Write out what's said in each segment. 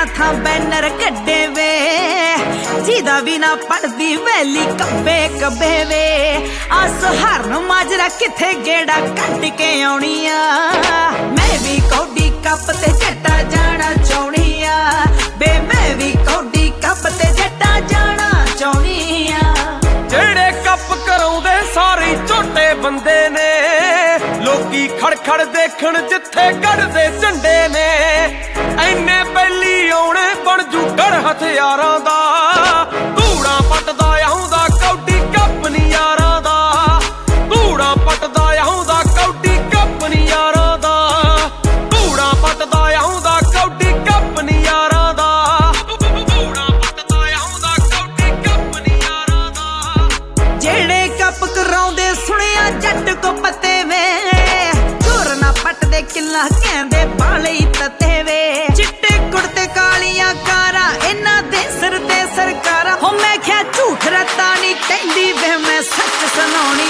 था बैनर कड्डे वे जिदा भी ना पढ़दी वैली कब्बे कब्बे वे आस हर माजरा किथे गेड़ा कट के आउणी आ मैं भी कौडी कप ते जट्टा जाना चाहुणी आ बे मैं भी कौडी कप ते जट्टा जाना चाहुणी आ जेड़े कप कराउंदे सारे झोटे बंदे ने लोकी खड़ खड़ देखण जिथे कढ़दे झंडे ने ऐने बैली आउणे बन जू गढ़ हथियारां दा धूड़ा पटदा आउंदा कौडी कप नी यारां दा धूड़ा पटदा आउंदा कौडी कप नी यारां दा धूड़ा पटदा आउंदा कौडी कप नी यारां दा धूड़ा पटदा आउंदा कौडी कप नी यारां दा जेड़े कप कराउंदे सुनिया जट को पते वे जोर ना पटदे किला कहंदे बाले तते वे चिट्टे कुड़ते कालियां कारा इन्हां दे सिर ते सरकारा हो मैं क्या झूठ रत्ता नी कहंदी वे मैं सच सुनाउणी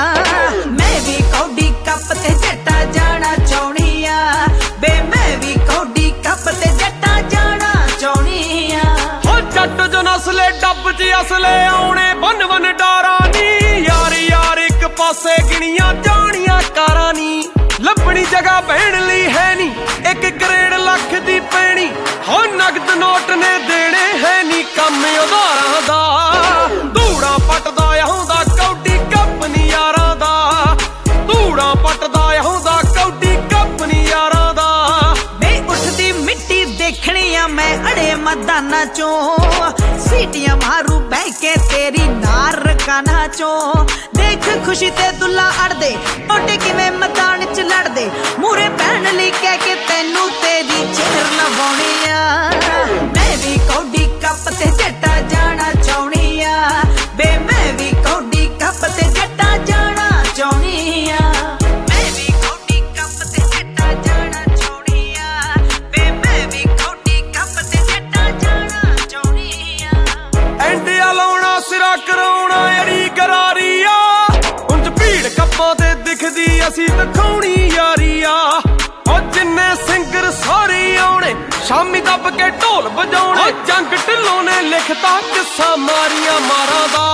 आ मैं भी कौडी कप ते जट्टा जाना चाहुणी आ बे मैं भी कौडी कप ते जट्टा जाना चाहुणी आ हो जट जो नसले डब च असले आउणे बन बन डारा नी यार यार एक पासे गिणियां जानियां कारां नी लभणी जगह बहन लई है नी एक करेड़ लख दी पैणी हो नगद नोट ने देने है नी कम उधारां दा धूड़ा पटदा आउंदा कौडी कप नी यारां दा धूड़ा पटदा आउंदा कौडी कप नी यारां दा मैं उठदी मिट्टी देखनी आ मैं अड़े मैदाना चों सीटियां मारू बह के तेरी नार काना चों देख खुशी ते दुल्ला अड़दे टोटे किवें मैदान च लड़दे मूरे बहन लई कह के तैनू तेरी चेर लवाउणी आ मैं भी कौडी कप ते जट्टा जाना चाहुणी आ बे मैं भी कौडी कप ते जट्टा जाना चाहुणी आ मैं भी कौडी कप ते जट्टा जाना चाहुणी आ बे मैं भी कौडी कप ते जट्टा जाना चाहुणी आ एंडिया लाउणा सिरा कराउणा अड़ी गरारी आ उंज भीड़ कप्पां ते दिखदी असी दिखाउणी यारी आ ओ जिन्ने सिंगर सारे आउणे शामी दब के ढोल बजाउणे जंग ढिल्लों ने लिखता किस्सा मारिया मारां दा